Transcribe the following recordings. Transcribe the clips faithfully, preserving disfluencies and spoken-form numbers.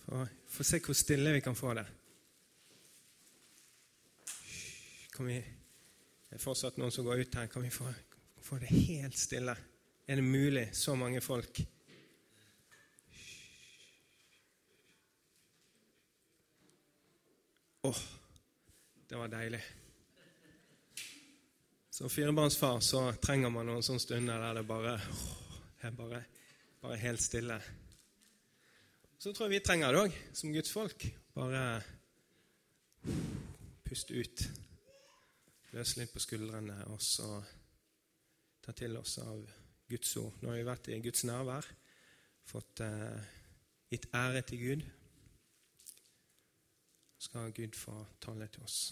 For, for se hvor stille vi kan få det. Kan vi, det er fortsatt noen som går ut her, kan vi få, få det helt stille? Er det mulig, så mange folk? Åh, det var deilig. Som firebarnsfar så trenger man noen sånne stunder der det bare, åh, det er bare, bare helt stille. Så tror jeg vi trenger det også, som Guds folk. Bare puste ut, løse litt på skuldrene, og så ta til oss av Guds ord. Nå har vi vært i Guds nærvær, fått eh, gitt ære til Gud. Skal Gud få tale til oss.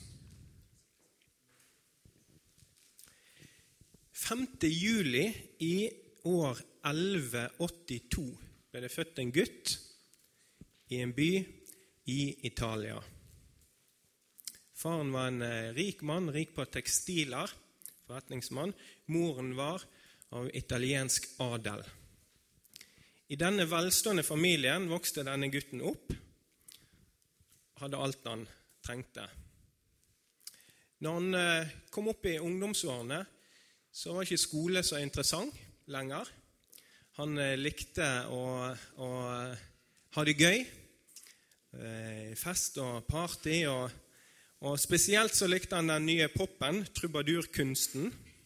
femte juli i år elleve åttito ble det født en gutt i en by i Italia. Faren var en rik mann, rik på tekstiler, forretningsmann. Moren var av italiensk adel. I denne velstående familien vokste denne gutten opp, hadde alt han trengte. Når han kom opp i ungdomsårene, så var ikke skole så interessant lenger. Han likte å, å ha det gøy, fest og party, og, og spesielt så likte han den nye poppen, trubadurkunsten.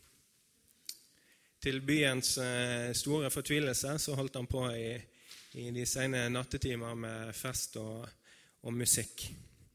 Til byens store fortvilelse så holdt han på i, i de sene nattetimer med fest og, og musikk.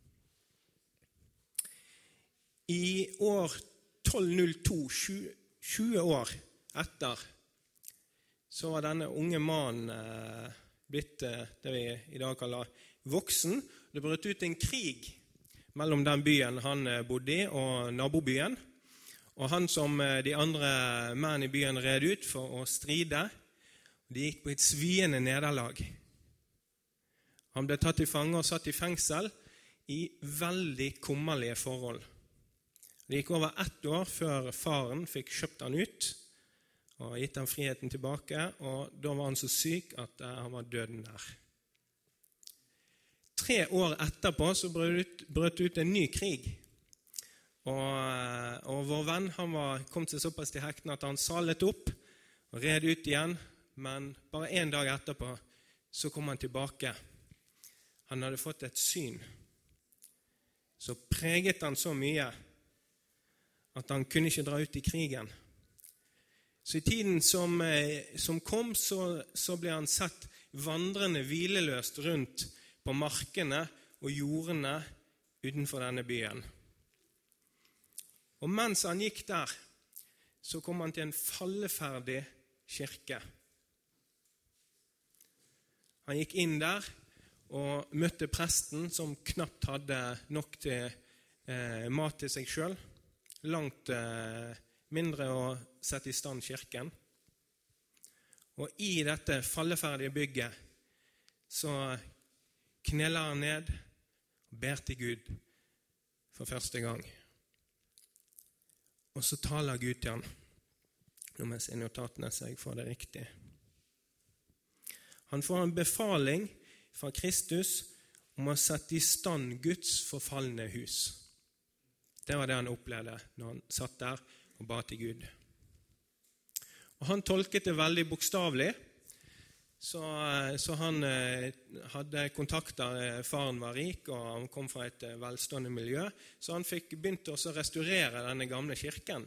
I år tolv null to, tjue år etter, så var denne unge mannen eh, blitt eh, det vi i dag kaller voksen. Det brøt ut en krig mellom den byen han eh, bodde i og nabobyen. Og han som eh, de andre menn i byen red ut for å stride, de gikk på et sviende nederlag. Han ble tatt i fange og satt i fengsel i veldig kummerlige forhold. Det gikk over ett år før faren fikk kjøpt han ut og gitt han friheten tilbake, og da var han så syk at han var døden der. Tre år etterpå så brøt, brøt ut en ny krig, og, og vår venn han var, kom til såpass til hekten at han salet opp og red ut igjen, men bare en dag etterpå så kom han tilbake. Han hadde fått et syn, så preget han så mye at han kunne ikke dra ut i krigen. Så i tiden som, som kom, så, så ble han sett vandrende hvileløst rundt på markene og jordene utenfor denne byen. Og mens han gikk der, så kom han til en falleferdig kirke. Han gikk inn der og møtte presten som knapt hadde nok til eh, mat til seg selv, langt eh, mindre å sette i stand kirken. Og i dette falleferdige bygget så kneler han ned og ber til Gud for første gang. Og så taler Gud til han. Nå må jeg se notatene så jeg får det riktig. Han får en befaling fra Kristus om å sette i stand Guds forfallne hus. Det var det han opplevde når han satt der og ba til Gud. Og han tolket det veldig bokstavelig, så, så han eh, hadde kontakter. Faren var rik, og han kom fra et velstående miljø, så han fikk begynt å restaurere denne gamle kirken.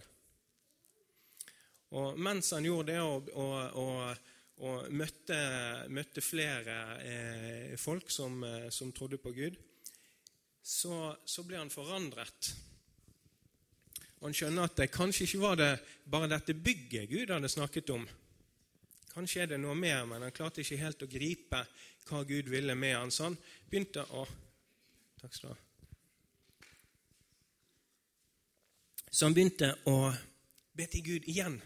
Og mens han gjorde det og, og, og, og møtte, møtte flere eh, folk som, som trodde på Gud, så, så ble han forandret. Og han skjønner at det kanskje ikke var det bare dette bygget Gud hadde snakket om. Kanskje er det noe mer, men han klarte ikke helt å gripe hva Gud ville med han. Så han begynte å... Takk skal du ha. Så han begynte å be til Gud igjen.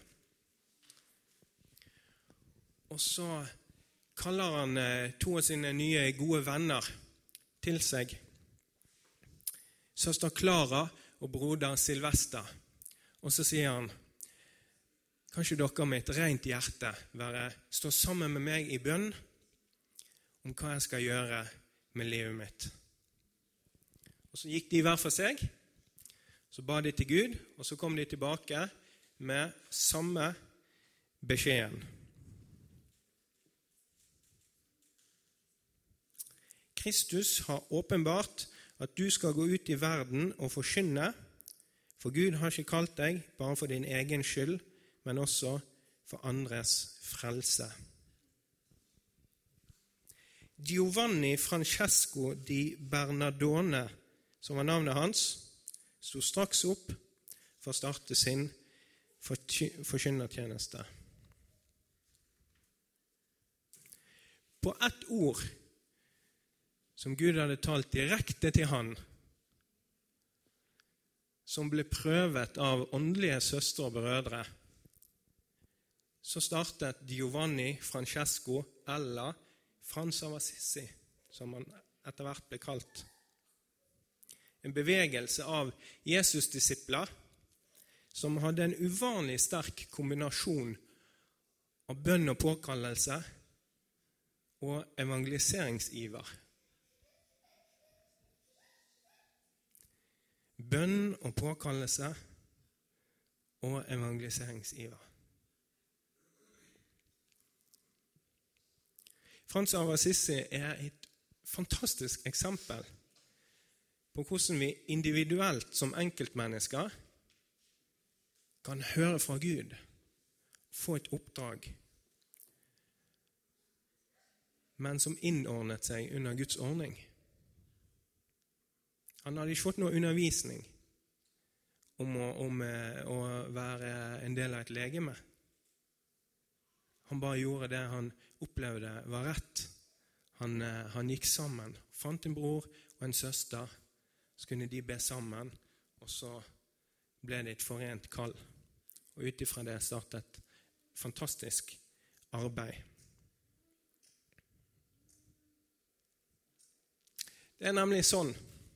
Og så kaller han to av sine nye gode venner til seg. Søster Klara og broder Silvester. Og så sier han, kanskje dere med et rent hjerte være, stå sammen med meg i bønn om hva jeg skal gjøre med livet mitt? Og så gikk de hver for seg, så ba de til Gud, og så kom de tilbake med samme beskjeden. Kristus har åpenbart at du skal gå ut i verden og forkynne, for Gud har ikke kalt deg bare for din egen skyld, men også for andres frelse. Giovanni Francesco di Bernardone, som var navnet hans, stod straks opp for å starte sin forkynnertjeneste. På ett ord som Gud hadde talt direkte til han, som ble prøvet av åndelige søstre og brødre, så startet Giovanni Francesco, eller Frans av Assisi, som han etter hvert ble kalt. En bevegelse av Jesus-disipler som hadde en uvanlig sterk kombinasjon av bønn og påkallelse og evangeliseringsiver. Bønn og påkallelse og evangeliseringsiver. Frans av Assisi er et fantastisk eksempel på hvordan vi individuelt som enkeltmennesker kan høre fra Gud, få et oppdrag, men som innordnet seg under Guds ordning. Han hadde ikke fått noe undervisning om å, om å være en del av et legeme. Han bare gjorde det han opplevde var rett. Han, han gikk sammen, fant en bror og en søster, så kunne de be sammen, og så ble det et forent kall. Og utifra det startet et fantastisk arbeid. Det er nemlig sånn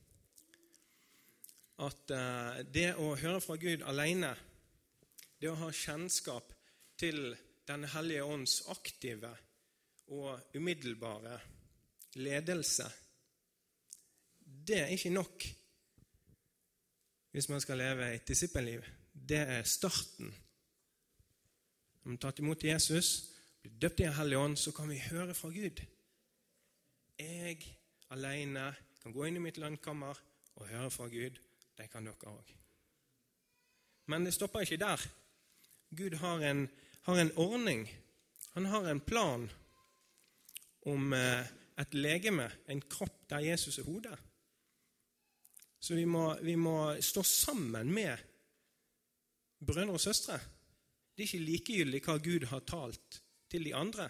at det å høre fra Gud alene, det å ha kjennskap til Den hellige ånds aktive og umiddelbare ledelse, det er ikke nok hvis man skal leve et disippelliv. Det er starten. Når man tar imot Jesus, blir døpt i Den hellige ånd, så kan vi høre fra Gud. Jeg alene kan gå inn i mitt landkammer og høre fra Gud. Det kan dere også. Men det stopper ikke der. Gud har en, har en ordning. Han har en plan om et legeme, en kropp der Jesus er hodet. Så vi må, vi må stå sammen med brødre og søstre. Det er ikke likegyldig hva Gud har talt til de andre.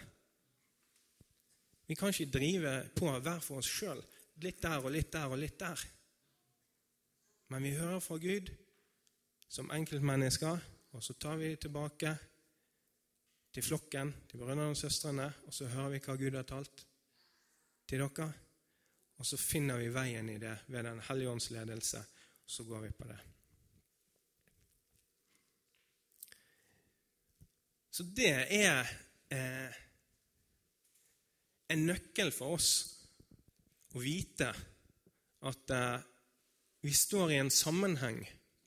Vi kan ikke drive på hver for oss selv, litt der og litt der og litt der. Men vi hører fra Gud som enkeltmennesker, og så tar vi tilbake til flokken, til brødrene og søstrene, og så hører vi hva Gud har talt til dere, og så finner vi veien i det ved Den hellige ånds ledelse, og så går vi på det. Så det er eh, en nøkkel for oss å vite at eh, vi står i en sammenheng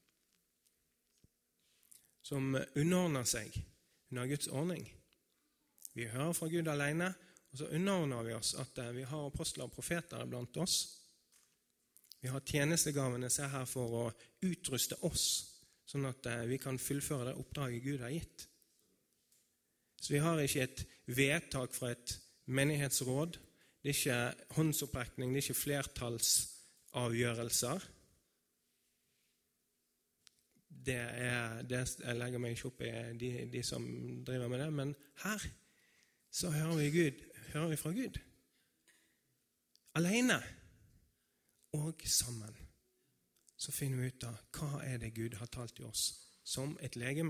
som underordner seg under Guds ordning. Vi hører fra Gud alene, og så underordner vi oss at vi har apostler og profeter blant oss. Vi har tjenestegavene se her for å utruste oss, sånn at vi kan fullføre det oppdraget Gud har gitt. Så vi har ikke et vedtak fra et menighetsråd, det er ikke håndsopprekning, det er ikke flertallsavgjørelser. Det er, det jeg legger meg ikke opp i de, de som driver med det, men her så hører vi, Gud, hører vi fra Gud. Alene og sammen så finner vi ut av hva er det Gud har talt til oss som et legeme.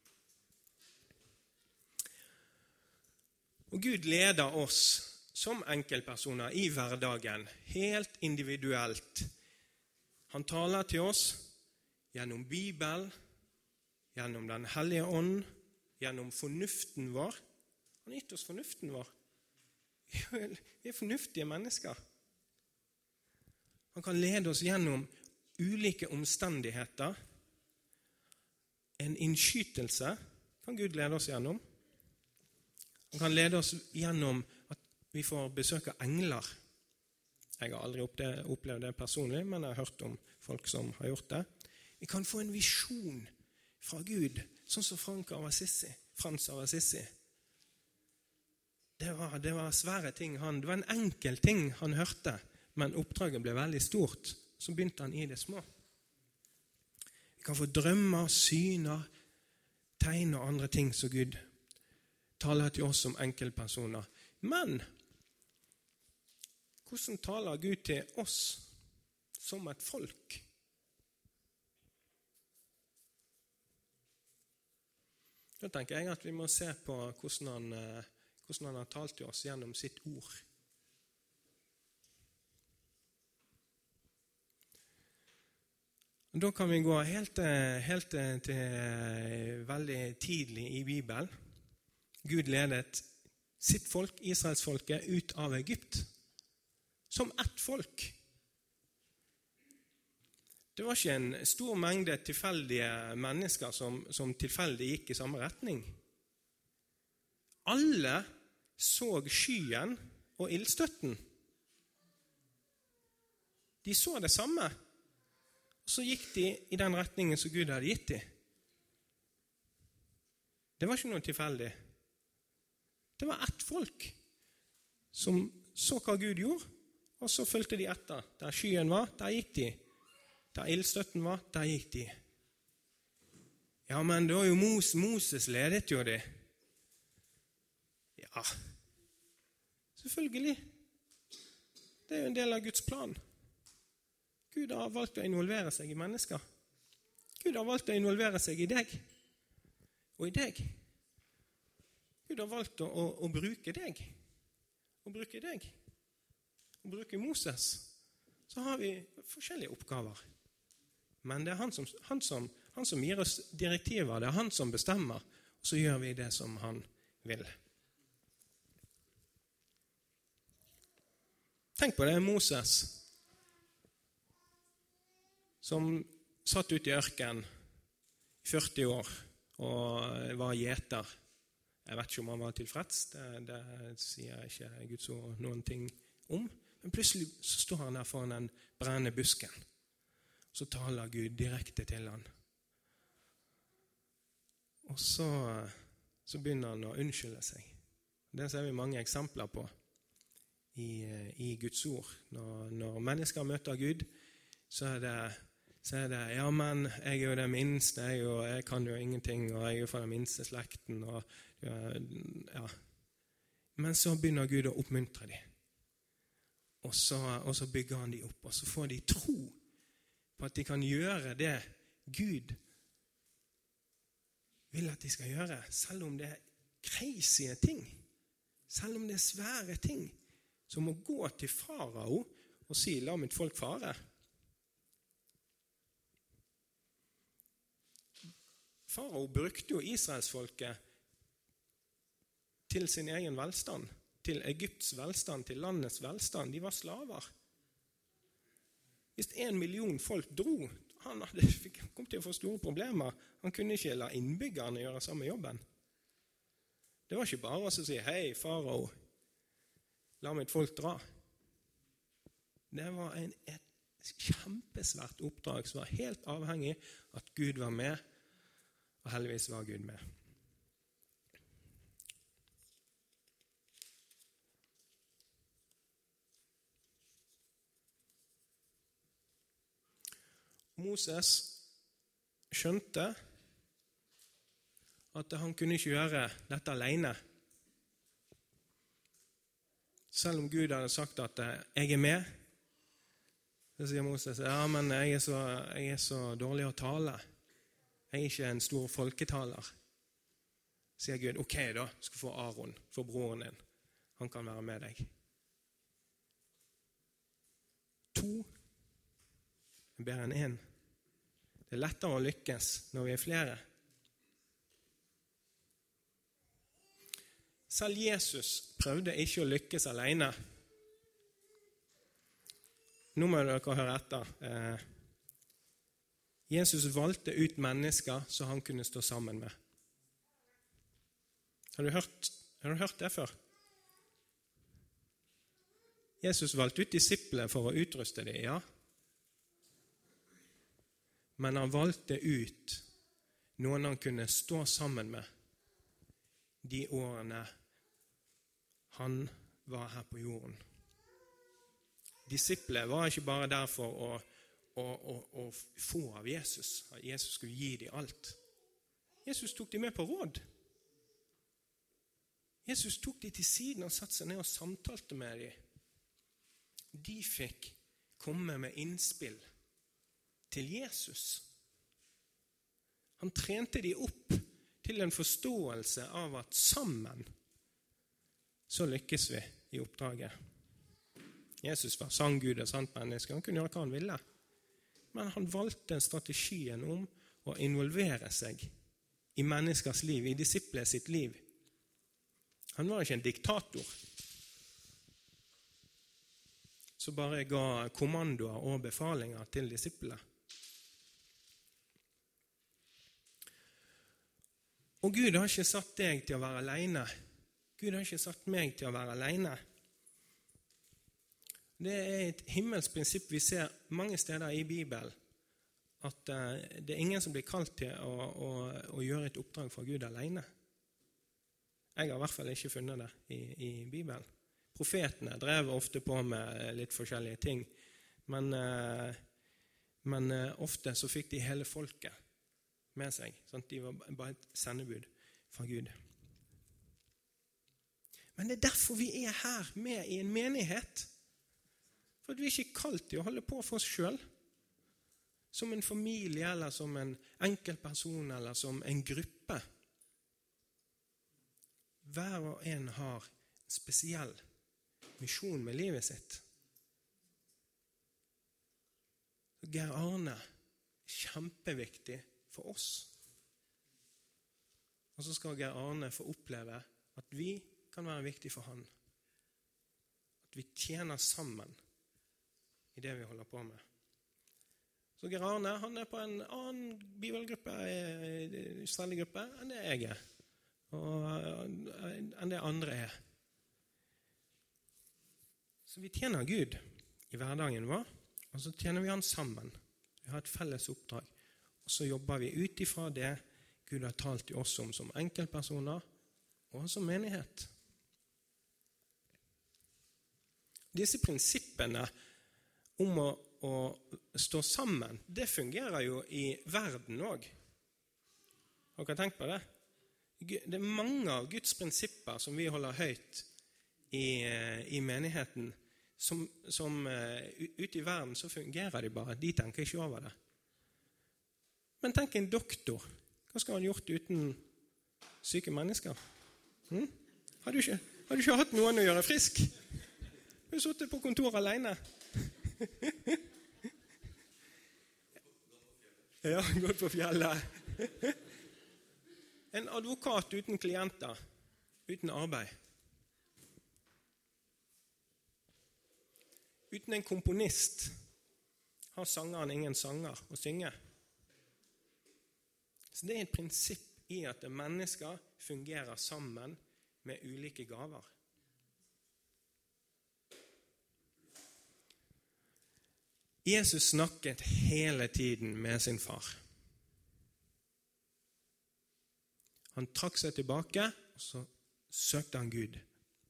Og Gud leder oss som enkeltpersoner i hverdagen, helt individuelt. Han taler til oss gjennom Bibelen, gjennom Den hellige ånd, gjennom fornuften vår. Han har gitt oss fornuften vår. Vi er fornuftige mennesker. Han kan lede oss gjennom ulike omstendigheter. En innskytelse kan Gud lede oss gjennom. Han kan lede oss gjennom at vi får besøke engler. Jeg har aldri opplevd det personlig, men jeg har hørt om folk som har gjort det. Vi kan få en visjon fra Gud, sånn som Frank av Assisi, Frans av Assisi. Det var, det var svære ting. Han, det var en enkel ting han hørte, men oppdraget ble veldig stort. Så begynte han i det små. Vi kan få drømmer, syner, tegn og andre ting som Gud taler til oss som enkeltpersoner. Men hvordan taler Gud til oss som et folk? Da tenker jeg at vi må se på hvordan han, hvordan han har talt til oss gjennom sitt ord. Da kan vi gå helt, helt til veldig tidlig i Bibelen. Gud ledet sitt folk, Israelsfolket, ut av Egypt. Som ett folk. Det var ikke en stor mengde tilfeldige mennesker som, som tilfeldig gikk i samme retning. Alle så skyen og ildstøtten. De så det samme. Og så gikk de i den retningen som Gud hadde gitt dem. Det var ikke noe tilfeldig. Det var ett folk som så hva Gud gjorde, og så fulgte de etter. Der skyen var, der gikk de. Der ildstøtten var, der gikk de. Ja, men det var jo Moses, Moses ledet jo det. Ja, selvfølgelig. Det er jo en del av Guds plan. Gud har valgt å involvere seg i mennesker. Gud har valgt å involvere seg i deg. Og i deg. Gud har valgt å, å, å bruke deg. Å bruke deg. Å bruke Moses. Så har vi forskjellige oppgaver. Men det er han som, han som, han som gir oss direktiver. Det er han som bestemmer. Og så gjør vi det som han vil. Tenk på det, Moses, som satt ute i ørken i førti år og var gjeter. Jeg vet ikke om han var tilfreds, det, det sier ikke Guds ord noen ting om. Men plutselig så står han der foran den brennende busken. Så taler Gud direkte til han. Og så, så begynner han å unnskylde seg. Det ser vi mange eksempler på i, i Guds ord. Når, når mennesker møter Gud, så er det, så er det ja, men jeg er jo det minste, jeg, jo, jeg kan jo ingenting, og jeg er jo fra den minste slekten. Og, ja. Men så begynner Gud å oppmuntre dem. Og så, og så bygger han dem opp, og så får de tro på at de kan gjøre det Gud vil at de skal gjøre, selv om det er crazy ting, selv om det er svære ting, som å gå til farao og si, la mitt folk fare. Farao brukte jo Israelsfolket til sin egen velstand, til Egypts velstand, til landets velstand. De var slaver. Hvis en million folk dro, han hadde, kom til å få store problemer. Han kunne ikke la innbyggerne gjøre samme jobben. Det var ikke bare å si, hei, farao, la mitt folk dra. Det var en, et kjempesvært oppdrag som var helt avhengig av at Gud var med, og heldigvis var Gud med. Moses skjønte at han kunne ikke gjøre dette alene. Selv om Gud hadde sagt at jeg er med, så sier Moses, ja, men jeg er så, jeg er så dårlig å tale. Jeg er ikke en stor folketaler. Sier Gud, ok da, skal få Aaron, få broren din. Han kan være med deg. To er bedre enn en. Det er lettere å lykkes når vi er flere. Selv Jesus prøvde ikke å lykkes alene. nå må dere høre etter. Eh, Jesus valgte ut mennesker så han kunne stå sammen med. Har du hørt, har du hørt det før? Jesus valgte ut disiplene for å utruste dem, ja. Men han valgte ut noen han kunne stå sammen med de årene han var her på jorden. Disiplene var ikke bare der for å, å, å, å få av Jesus, at Jesus skulle gi dem alt. Jesus tok dem med på råd. Jesus tok dem til siden og satte seg ned og samtalte med dem. De fikk komme med innspill til Jesus. Han trente de opp til en forståelse av at sammen så lykkes vi i oppdraget. Jesus var sann Gud og sant menneske, han kunne gjøre hva han ville. Men han valgte strategien om å involvere seg i menneskers liv, i disipler sitt liv. Han var ikke en diktator som bare ga kommandoer og befalinger til disiplene. Og Gud har ikke satt deg til å være alene. Gud har ikke satt meg til å være alene. Det er et himmelsk prinsipp vi ser mange steder i Bibelen, at det er ingen som blir kalt til å, å, å gjøre et oppdrag for Gud alene. Jeg har i hvert fall ikke funnet det i, i Bibelen. Profetene drev ofte på med litt forskjellige ting, men, men ofte så fikk de hele folket med seg, sånn at de var bare et sendebud fra Gud. Men det er derfor vi er her med i en menighet, for at vi ikke er kalt til å holde på for oss selv, som en familie, eller som en enkel person, eller som en gruppe. Hver og en har en spesiell misjon med livet sitt. Geir Arne er kjempeviktig for oss. Og så skal Geir Arne få oppleve at vi kan være viktig for han. At vi tjener sammen i det vi holder på med. Så Geir Arne, han er på en annen bibelgruppe, Israeli-gruppe, enn det jeg er. Og enn det andre er. Så vi tjener Gud i hverdagen vår, og så tjener vi han sammen. Vi har et felles oppdrag. Og så jobber vi ut ifra det Gud har talt til oss om som enkeltpersoner og som menighet. Disse prinsippene om å, å stå sammen, det fungerer jo i verden også. Har dere tenkt på det? Det er mange av Guds prinsipper som vi holder høyt i, i menigheten, som, som ute i verden så fungerer de bare. De tenker ikke over det. Men tenk en doktor. Hva skal han gjort uten syke mennesker? Hm? Har du ikke, har du ikke hatt noen å gjøre frisk? Du har sittet på kontor alene. Ja, gått på fjellet. En advokat uten klienter, uten arbeid. Uten en komponist har sangeren ingen sanger å synge. Så det er et prinsipp i at mennesker fungerer sammen med ulike gaver. Jesus snakket hele tiden med sin far. Han trakk seg tilbake, og så søkte han Gud.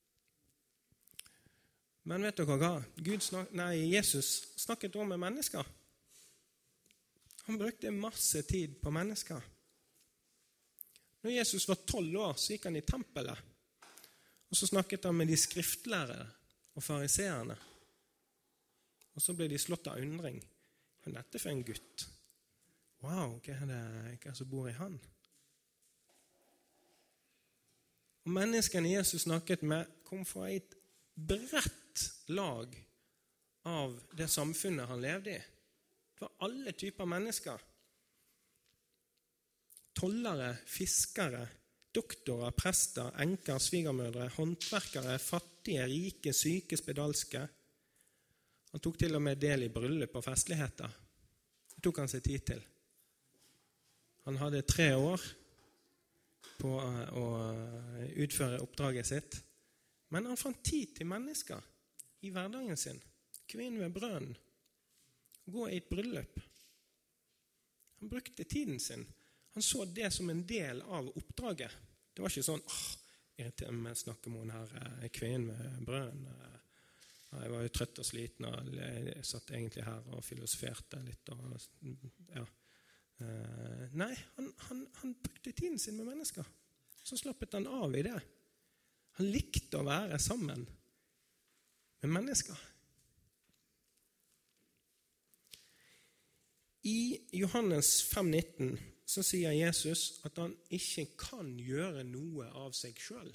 Men vet dere hva? Gud snak- nei, Jesus snakket også med mennesker. Han brukte masse tid på mennesker. Når Jesus var tolv år, så gikk han i tempelet. Og så snakket han med de skriftlærere og fariseerne. Og så ble de slått av undring. Hva er dette for en gutt? Wow, hva er det hva er det som bor i han? Og menneskene Jesus snakket med kom fra et bredt lag av det samfunnet han levde i. Det var alle typer mennesker. Tollere, fiskere, doktorer, prester, enker, svigermødre, håndverkere, fattige, rike, syke, spedalske. Han tok til og med del i bryllup og festligheter. Det tok han seg tid til. Han hadde tre år på å utføre oppdraget sitt, men han fant tid til mennesker i hverdagen sin. Kvinnen ved brønnen, gå i et bryllup. Han brukte tiden sin. Han så det som en del av oppdraget. Det var ikke sånn, åh, irriterer meg å snakke med henne her, kvinnen ved brønnen. Jeg var jo trøtt og sliten, og jeg satt egentlig her og filosoferte litt. Og, ja. Nei, han, han, han brukte tiden sin med mennesker. Så slappet han av i det. Han likte å være sammen med mennesker. I Johannes fem nitten så sier Jesus at han ikke kan gjøre noe av seg selv.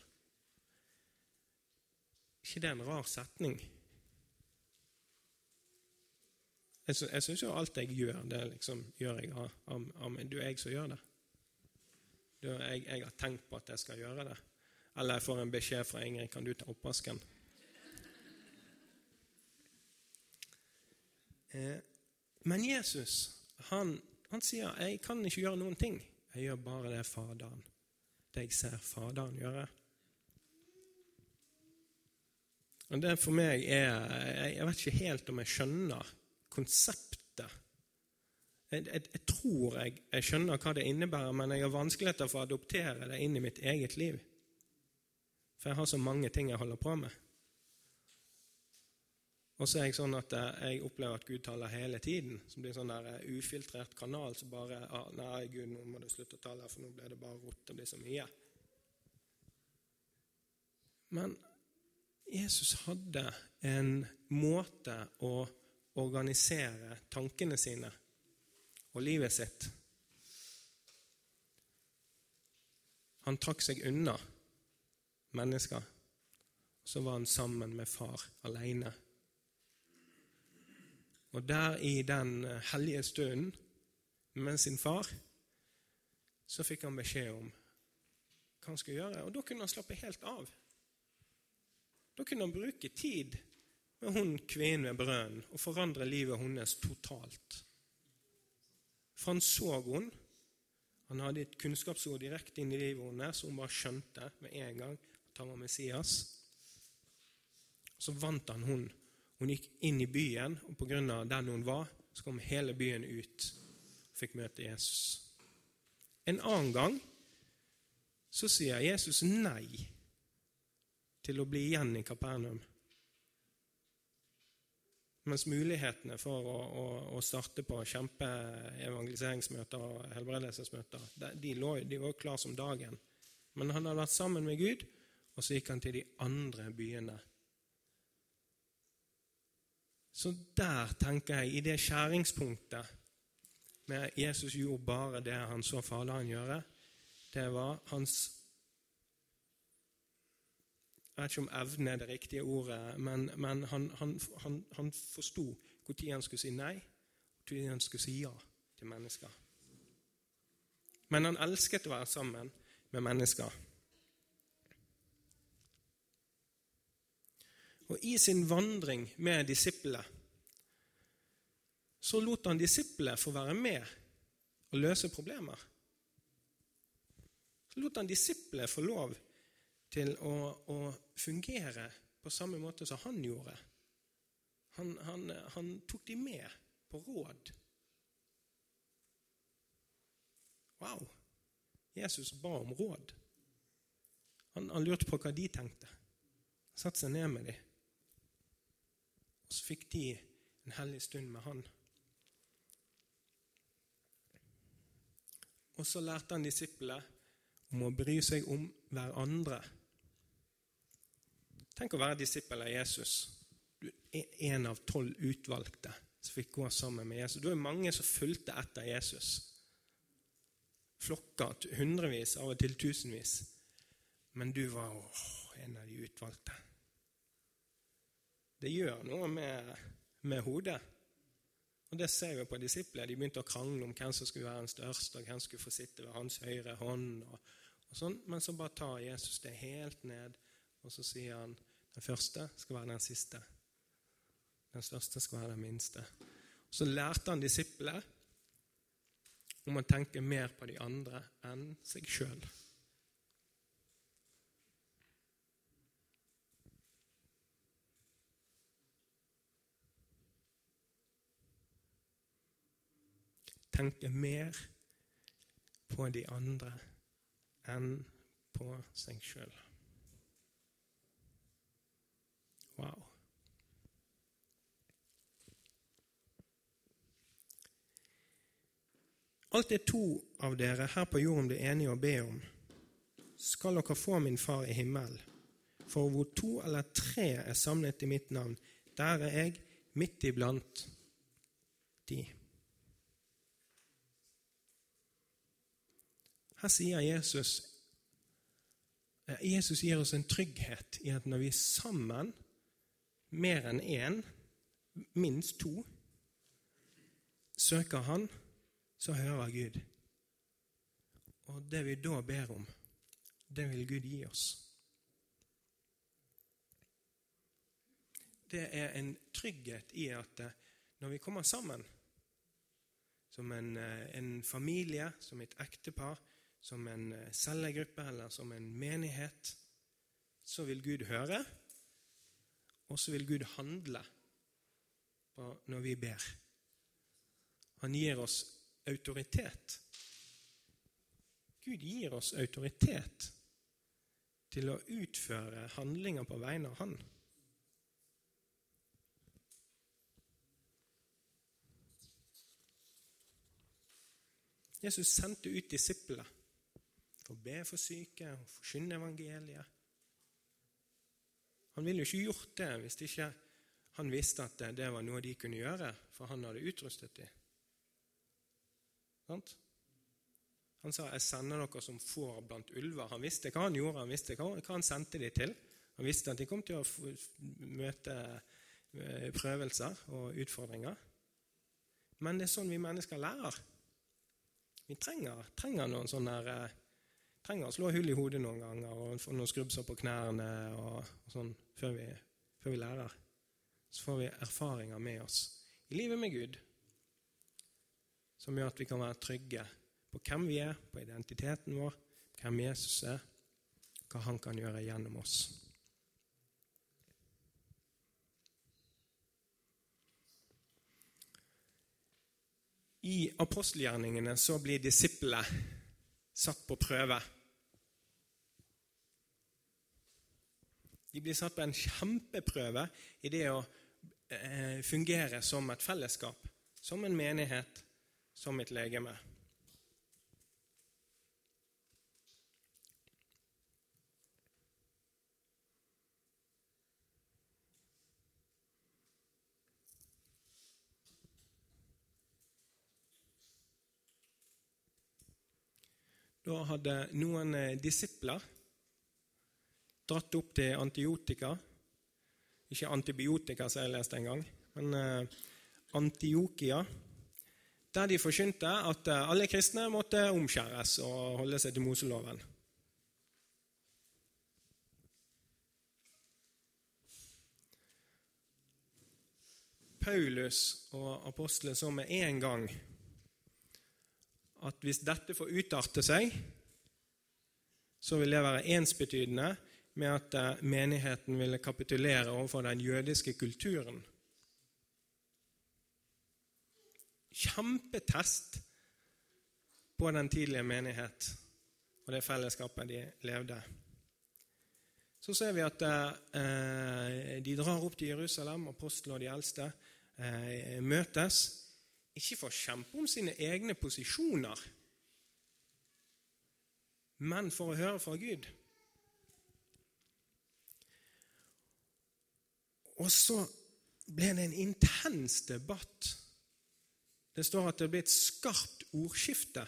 ikke det en rar setning? Jeg, sy jeg synes jo alt jeg gjør, det liksom gjør jeg av, av, av du er jeg som gjør det. Du, jeg, jeg har tenkt på at jeg skal gjøre det. Eller jeg får en beskjed fra Ingrid, kan du ta oppvasken? Eh, men Jesus, han, han sier, jeg kan ikke gjøre noen ting. Jeg gjør bare det faderen, det jeg ser faderen gjøre. Og det for meg er, jeg, jeg vet ikke helt om jeg skjønner konseptet. Jeg, jeg, jeg tror jeg, jeg skjønner hva det innebærer, men jeg har vanskeligheter for å adoptere det inn i mitt eget liv. For jeg har så mange ting jeg holder på med. Og så er jeg sånn at jeg opplever at Gud taler hele tiden, som blir sånn der ufiltrert kanal, så bare, ah, nei Gud, nå må du slutte å tale, for nå blir det bare rott, det blir så mye. Men Jesus hadde en måte å organisere tankene sine og livet sitt. Han trakk seg unna mennesker, så var han sammen med far alene. Og der i den hellige stunden med sin far, så fikk han beskjed om hva han skulle gjøre, og da kunne han slappe helt av. Da kunne han bruke tid med hun kvinnen ved brønnen og forandre livet hennes totalt. For han så hun, han hadde et kunnskapsord direkte inn i livet hennes, så hun bare skjønte med en gang at han var Messias. Så vant han hun. Hun gikk inn i byen, og på grunn av den hun var, så kom hele byen ut og fikk møte Jesus. En annen gang så sier Jesus nei til å bli igjen i Kapernaum. Mens mulighetene for å, å, å starte på kjempe evangeliseringsmøter og helbredelsesmøter, de, lå, de var klar som dagen. Men han hadde vært sammen med Gud, og så gikk han til de andre byene. Så der tenker jeg, i det skjæringspunktet med Jesus gjorde bare det han så faderen gjøre, det var hans, jeg vet ikke om evne er det riktige ordet, men, men han, han, han, han forstod hvor tid han skulle si nei, hvor tid han skulle si ja til mennesker. Men han elsket å være sammen med mennesker. Og i sin vandring med disiplene, så lot han disiplene få være med og løse problemer. Så lot han disiplene få lov til å, å fungere på samme måte som han gjorde. Han, han, han tok de med på råd. Wow! Jesus ba om råd. Han, han lurte på hva de tenkte. Han satte seg ned med dem. Og så fikk de en hellig stund med han. Og så lærte han disiplene om å bry seg om hverandre. Tenk å være disippel av Jesus. Du er en av tolv utvalgte som fikk gå sammen med Jesus. Du er mange som fulgte etter Jesus. Flokker, hundrevis, av og til tusenvis. Men du var åh, en av de utvalgte. Det gjør noe med, med hodet. Og det ser vi på disiplene. De begynte å krangle om hvem som skulle være den største, og hvem skulle få sitte ved hans høyre hånd. Og, og sånn. Men så bare tar Jesus det helt ned, og så sier han, den første skal være den siste. Den største skal være den minste. Så lærte han disiplene om å tenke mer på de andre enn seg selv. Tenke mer på de andre enn på seg selv. Wow. Alt det to av dere her på jorden blir enige å be om, skal dere få min far i himmel. For hvor to eller tre er samlet i mitt navn, der er jeg midt iblant de. Her sier Jesus, Jesus gir oss en trygghet i at når vi er sammen, mer enn en, minst to, søker han, så hører Gud. Og det vi da ber om, det vil Gud gi oss. Det er en trygghet i at når vi kommer sammen, som en, en familie, som et ektepar, som en cellegruppe eller som en menighet, så vil Gud høre, og så vil Gud handle når vi ber. Han gir oss autoritet. Gud gir oss autoritet til å utføre handlinger på vegne av han. Jesus sendte ut disiplene for å be for syke og forkynne evangeliet. Han ville jo ikke gjort det hvis ikke han visste at det var noe de kunne gjøre, for han hadde utrustet dem. Han sa, jeg sender dere som får blant ulver. Han visste hva han gjorde, han visste hva han sendte dem til. Han visste at de kom til å møte prøvelser og utfordringer. Men det er sånn vi mennesker lærer. Vi trenger, trenger noen sånne der, trenger å slå hull i hodet noen ganger og få noen skrubbser på knærne og, og sånn før vi, før vi lærer. Så får vi erfaringer med oss i livet med Gud, som gjør at vi kan være trygge på hvem vi er, på identiteten vår, hvem Jesus er, hva han kan gjøre gjennom oss. I apostelgjerningene så blir disiplene satt på prøve. De blir satt på en kjempeprøve i det å fungere som et fellesskap, som en menighet, som et legeme. Da hadde noen disipler dratt opp til Antiokia, ikke antibiotika som jeg leste en gang, men uh, Antiokia, der de forkynte at uh, alle kristne måtte omskjæres og holde seg til Moseloven. Paulus og apostlene så med en gang at hvis dette får utarte seg, så vil det være ensbetydende med at menigheten ville kapitulere overfor den jødiske kulturen. Kjempetest på den tidlige menighet og det fellesskapet de levde. Så ser vi at eh, de drar opp til Jerusalem, apostlene og de eldste, eh, møtes, ikke for å kjempe om sine egne posisjoner, men for å høre fra Gud. Og så ble det en intens debatt. Det står at det ble et skarpt ordskifte.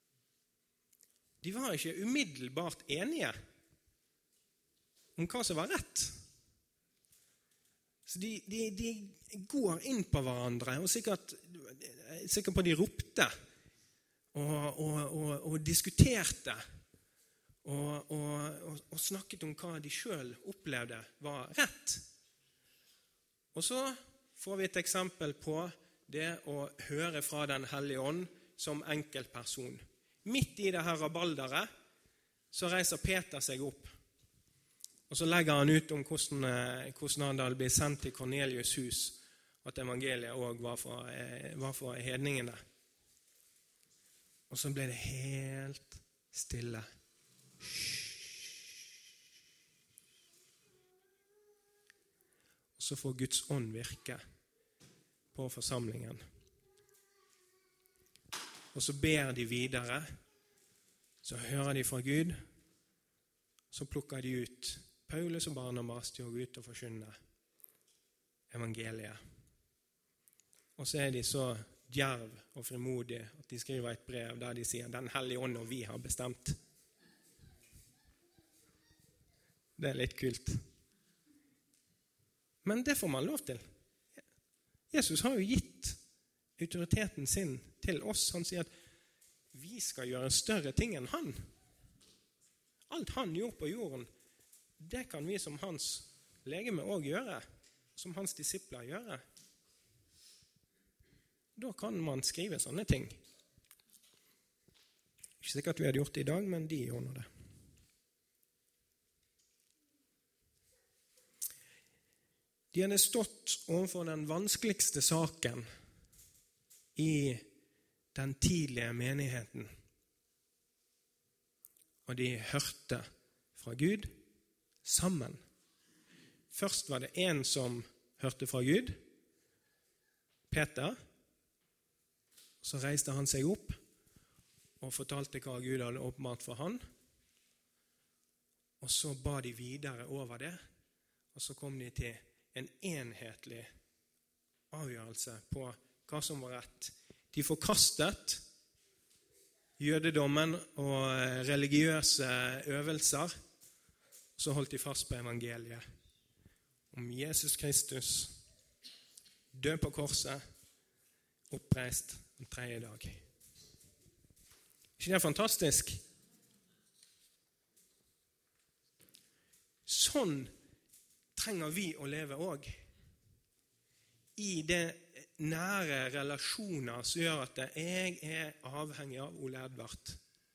De var ikke umiddelbart enige om hva som var rett. Så de, de, de går inn på hverandre, og sikkert, sikkert på de ropte, og, og, og, og diskuterte, og, og, og snakket om hva de selv opplevde var rett. Og så får vi et eksempel på det å høre fra den hellige ånd som enkeltperson. Midt i det her rabalderet så reiser Peter seg opp, og så legger han ut om hvordan, hvordan han hadde blitt sendt til Kornelius hus, at evangeliet også var for, var for hedningene. Og så ble det helt stille. Og så får Guds ånd virke på forsamlingen. Og så ber de videre, så hører de fra Gud, så plukker de ut Paulus og Barnabas til å gå ut og forkynne evangeliet. Og så er de så djerv og frimodige at de skriver et brev der de sier «Den hellige ånd og vi har bestemt». Det er litt kult. Men det får man lov til. Jesus har jo gitt autoriteten sin til oss. Han sier at vi skal gjøre større ting enn han. Alt han gjorde på jorden, det kan vi som hans legeme også gjøre, som hans disipler gjøre. Da kan man skrive sånne ting. Ikke sikkert vi hadde gjort det i dag, men de gjør det. De hadde stått overfor den vanskeligste saken i den tidlige menigheten. Og de hørte fra Gud sammen. Først var det en som hørte fra Gud, Peter. Så reiste han seg opp og fortalte hva Gud hadde åpenbart for han. Og så ba de videre over det, og så kom de til en enhetlig avgjørelse på hva som var rett. De forkastet jødedommen og religiøse øvelser, så holdt de fast på evangeliet om Jesus Kristus, død på korset, oppreist den tredje dag. Ikke det fantastisk? Sånn trenger vi å leve også. I det nære relasjoner som gjør at jeg er avhengig av Ole Edvard.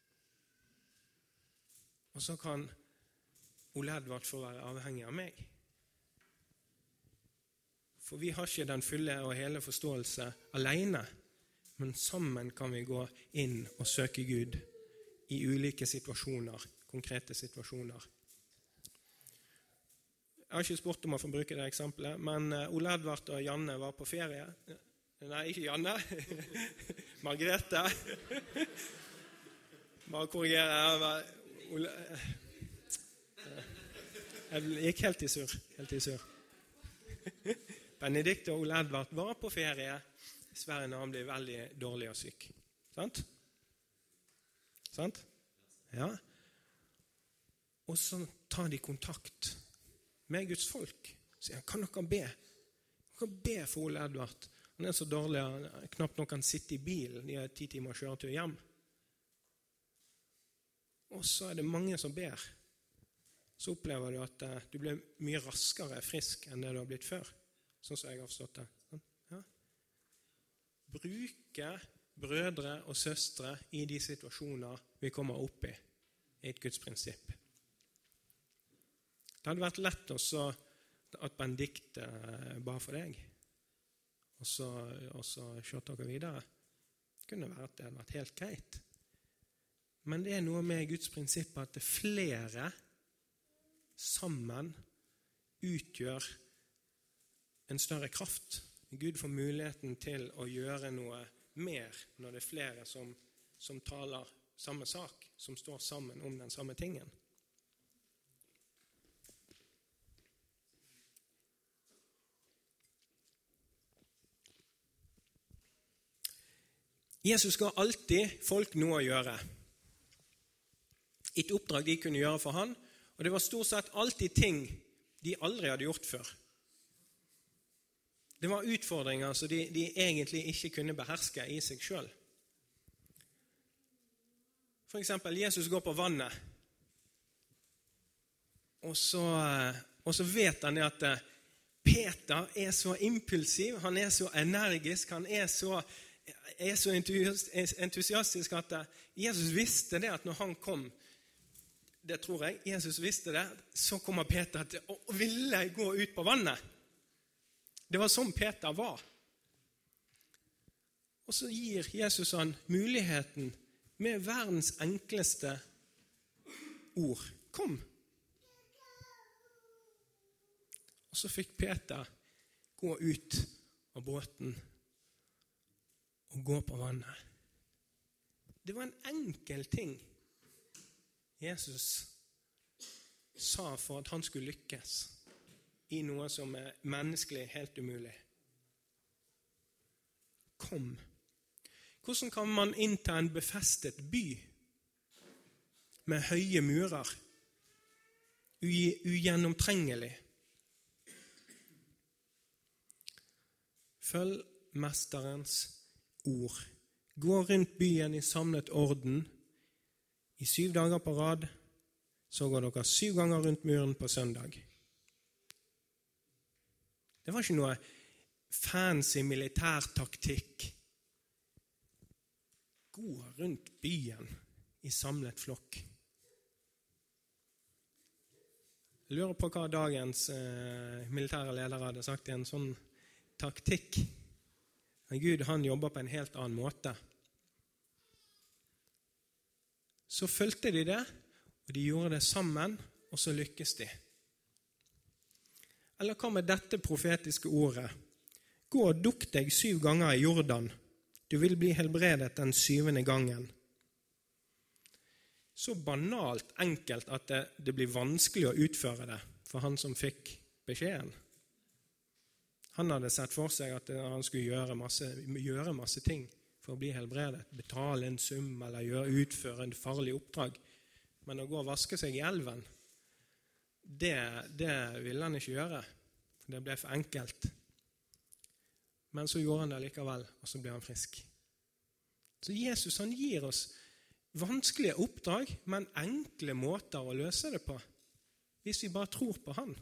Og så kan Ole Edvard få være avhengig av meg. For vi har ikke den fulle og hele forståelse alene, men sammen kan vi gå inn og søke Gud i ulike situasjoner, konkrete situasjoner. Jeg har ikke spurt om å få bruke det eksempelet, men Ole Edvard og Janne var på ferie. Nei, ikke Janne. Margrethe. Bare korrigere. Ole... Jeg gikk helt i sur. Helt i sur. Benedikt og Ole Edvard var på ferie. Sverre når han ble veldig dårlig og syk. Sant? Sant? Ja. Og så tar de kontakt med Guds folk. Så sier han, kan dere be? Dere be for Ole Edvard. Han er så dårlig, han knapt nok kan sitte i bilen. De har ti timer kjøretur hjem. Og så er det mange som ber. Så opplever du at du blir mye raskere frisk enn det du har blitt før. Sånn som jeg har forstått det. Ja. Bruke brødre og søstre i de situasjoner vi kommer opp i, i et Guds prinsipp. Det hadde vært lett også at Benedikte ba for deg, og så, og så kjørte dere videre. Det kunne være at det hadde vært helt greit. Men det er noe med Guds prinsipp at det flere sammen utgjør en større kraft. Gud får muligheten til å gjøre noe mer når det er flere som, som taler samme sak, som står sammen om den samme tingen. Jesus ga alltid folk noe å gjøre. Et oppdrag de kunne gjøre for han, og det var stort sett alltid ting de aldri hadde gjort før. Det var utfordringer som de, de egentlig ikke kunne beherske i seg selv. For eksempel, Jesus går på vannet, og så, og så vet han at Peter er så impulsiv, han er så energisk, han er så, er så entusiastisk at Jesus visste det at når han kom, det tror jeg, Jesus visste det, så kommer Peter til å ville gå ut på vannet. Det var sånn Peter var. Og så gir Jesus han muligheten med verdens enkleste ord. Kom! Og så fikk Peter gå ut av båten og gå på vannet. Det var en enkel ting Jesus sa for at han skulle lykkes i noe som er menneskelig helt umulig. Kom. Hvordan kan man innta en befestet by med høye murer, ugjennomtrengelig? Følg mesterens ord. Gå rundt byen i samlet orden i syv dager på rad, så går dere syv ganger rundt muren på søndag. Det var ikke noe fancy militærtaktikk. Gå rundt byen i samlet flokk. Jeg lurer på hva dagens eh, militære ledere hadde sagt i en sånn taktikk. Men Gud, han jobber på en helt annen måte. Så fulgte de det, og de gjorde det sammen, og så lykkes de. Eller hva med dette profetiske ordet? Gå og dukk deg syv ganger i Jordan. Du vil bli helbredet den syvende gangen. Så banalt enkelt at det, det blir vanskelig å utføre det for han som fikk beskjeden. Han hadde sett for seg at han skulle gjøre masse, gjøre masse ting for å bli helbredet. Betale en sum eller gjøre, utføre en farlig oppdrag. Men å gå og vaske seg i elven, det, det ville han ikke gjøre. For det ble for enkelt. Men så gjorde han det likevel, og så ble han frisk. Så Jesus han gir oss vanskelige oppdrag, men enkle måter å løse det på. Hvis vi bare tror på han.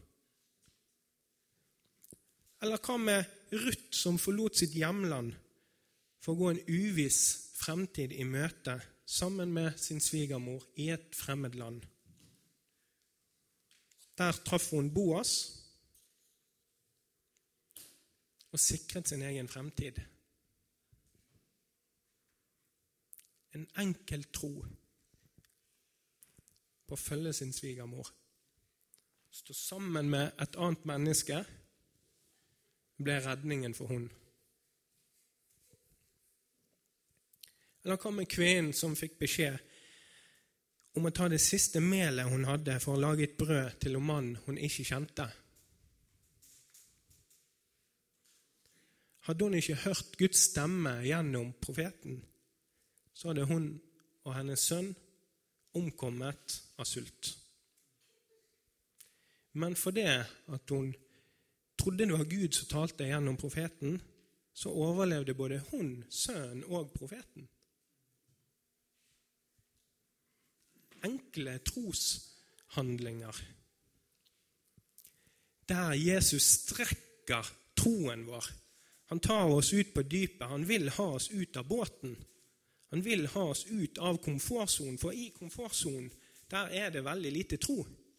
Eller hva med Ruth som forlot sitt hjemland for å gå en uviss fremtid i møte sammen med sin svigermor i et fremmed land. Der traff hun Boas og sikret sin egen fremtid. En enkel tro på å følge sin svigermor. Stå sammen med et annet menneske ble redningen for hun. Eller hva med kvinnen som fikk beskjed om å ta det siste melet hun hadde for å lage et brød til en mann hun ikke kjente? Hadde hun ikke hørt Guds stemme gjennom profeten, så hadde hun og hennes sønn omkommet av sult. Men for det at hun trodde det var Gud som talte gjennom profeten, så overlevde både hun, sønnen og profeten. Enkle troshandlinger, der Jesus strekker troen vår. Han tar oss ut på dypet, han vil ha oss ut av båten. Han vil ha oss ut av komfortzonen, for i komfortzonen, der er det veldig lite tro.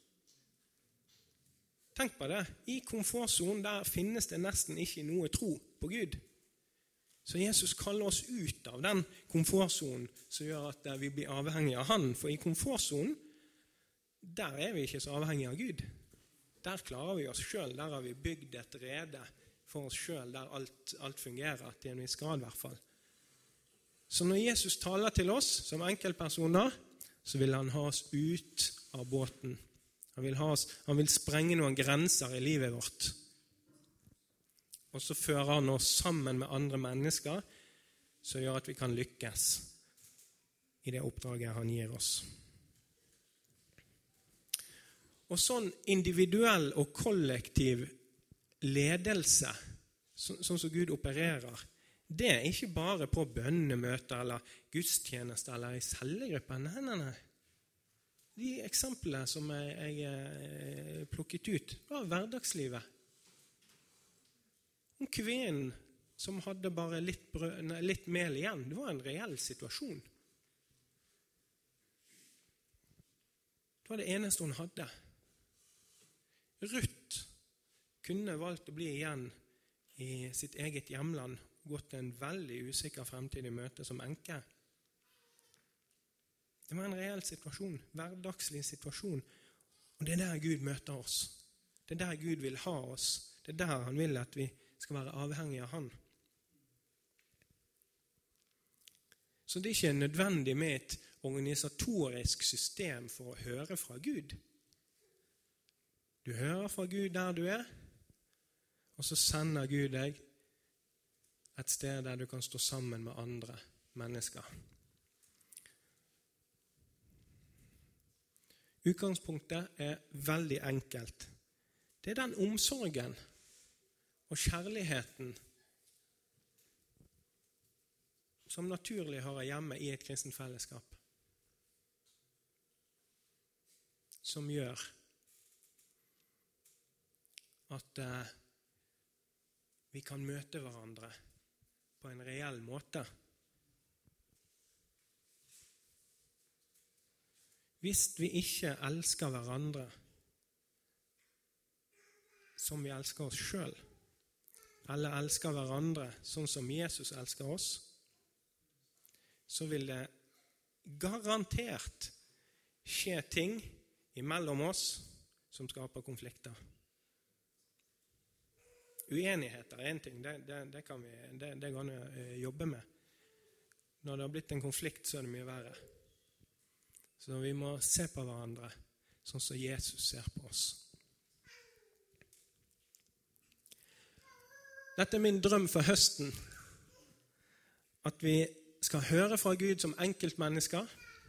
Tenk på det, i komfortzonen der finnes det nesten ikke noe tro på Gud. Så Jesus kaller oss ut av den komfortzonen som gjør at vi blir avhengige av han. For i komfortzonen, der er vi ikke så avhengige av Gud. Der klarer vi oss selv, der har vi bygd et rede for oss selv, der alt, alt fungerer, til en viss grad i hvert fall. Så når Jesus taler til oss som enkeltpersoner, så vil han ha oss ut av båten. Han vil, ha oss, han vil sprenge noen grenser i livet vårt. Og så fører han oss sammen med andre mennesker, som gjør at vi kan lykkes i det oppdraget han gir oss. Og sånn individuell og kollektiv ledelse, sånn som Gud opererer, det er ikke bare på bønnemøter eller gudstjenester eller i cellegruppen. Nei, nei, nei. De eksemplene som jeg, jeg plukket ut, var hverdagslivet. Om kvinnen som hadde bare litt, brød, nei, litt mel igjen. Det var en reell situasjon. Det var det eneste hun hadde. Ruth kunne valgt å bli igjen i sitt eget hjemland, gått til en veldig usikker fremtid i møte som enke. Det var en reell situasjon, hverdagslig situasjon, og det er der Gud møter oss. Det er der Gud vil ha oss. Det er der han vil at vi skal være avhengige av han. Så det er ikke nødvendig med et organisatorisk system for å høre fra Gud. Du hører fra Gud der du er, og så sender Gud deg et sted der du kan stå sammen med andre mennesker. Utgangspunktet er veldig enkelt. Det er den omsorgen og kjærligheten som naturlig hører hjemme i et kristent fellesskap, som gjør at eh, vi kan møte hverandre på en reell måte. Hvis vi ikke elsker hverandre som vi elsker oss selv, eller elsker hverandre sånn som Jesus elsker oss, så vil det garantert skje ting imellom oss som skaper konflikter. Uenigheter er en ting, det, det, det kan vi det, det kan vi jobbe med. Når det har blitt en konflikt, så er det mye verre. Så vi må se på hverandre sånn som Jesus ser på oss. Dette er min drøm for høsten, at vi skal høre fra Gud som enkeltmennesker,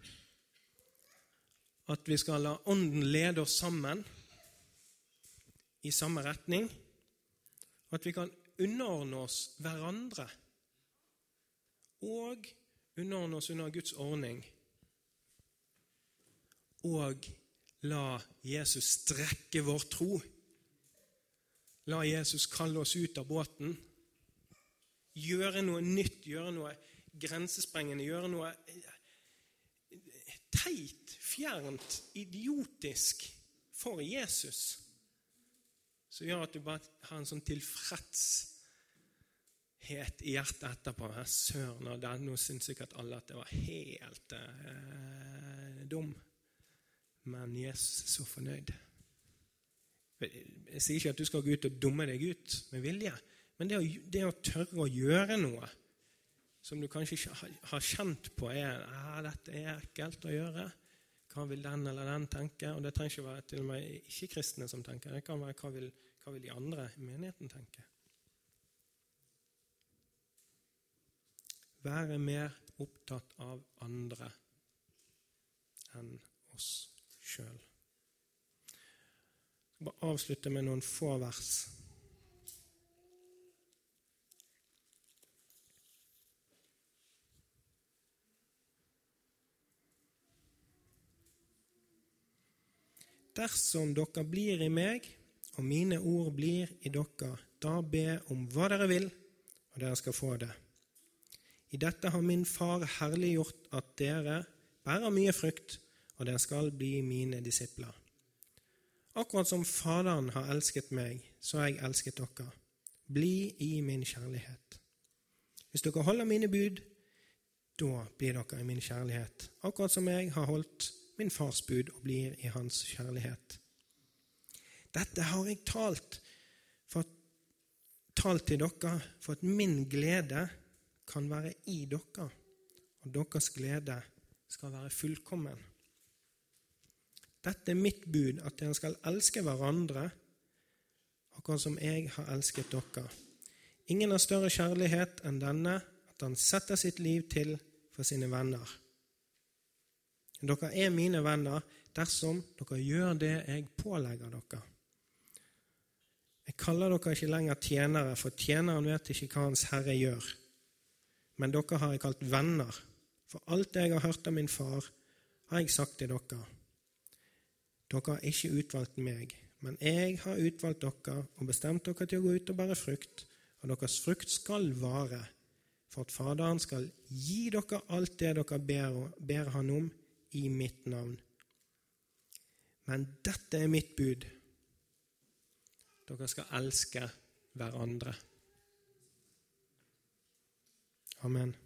at vi skal la ånden lede oss sammen i samme retning, at vi kan underordne oss hverandre og underordne oss under Guds ordning og la Jesus strekke vår tro. La Jesus kalle oss ut av båten, gjøre noe nytt, gjøre noe grensesprengende, gjøre noe teit, fjernt, idiotisk for Jesus, som gjør at du bare har en sånn tilfredshet i hjertet etterpå. Her søren av det, nå synes sikkert alle at det var helt eh, dum, men Jesus er så fornøyd. Jeg sier ikke at du skal gå ut og dumme deg ut med vilje, men det å, det å tørre å gjøre noe som du kanskje ikke har kjent på er ah, dette er ekkelt å gjøre, hva vil den eller den tenke? Og det trenger ikke være til og med ikke-kristne som tenker, det kan være hva vil, hva vil de andre i menigheten tenke. Være mer opptatt av andre enn oss selv. Jeg skal bare avslutte med noen få vers. Dersom dere blir i meg, og mine ord blir i dere, da be om hva dere vil, og dere skal få det. I dette har min far herliggjort at dere bærer mye frukt, og dere skal bli mine disipler. Akkurat som Faderen har elsket meg, så har jeg elsket dere. Bli i min kjærlighet. Hvis dere holder mine bud, da blir dere i min kjærlighet, akkurat som jeg har holdt min fars bud og blir i hans kjærlighet. Dette har jeg talt, for, talt til dere, for at min glede kan være i dere, og deres glede skal være fullkommen. Dette er mitt bud, at dere skal elske hverandre, akkurat som jeg har elsket dere. Ingen har større kjærlighet enn denne, at han setter sitt liv til for sine venner. Dere er mine venner dersom dere gjør det jeg pålegger dere. Jeg kaller dere ikke lenger tjenere, for tjeneren vet ikke hva hans herre gjør. Men dere har jeg kalt venner, for alt det jeg har hørt av min far, har jeg sagt til dere. Dere har ikke utvalgt meg, men jeg har utvalgt dere og bestemt dere til å gå ut og bære frukt, og deres frukt skal vare, for at Faderen skal gi dere alt det dere ber, ber han om i mitt navn. Men dette er mitt bud. Dere skal elske hverandre. Amen.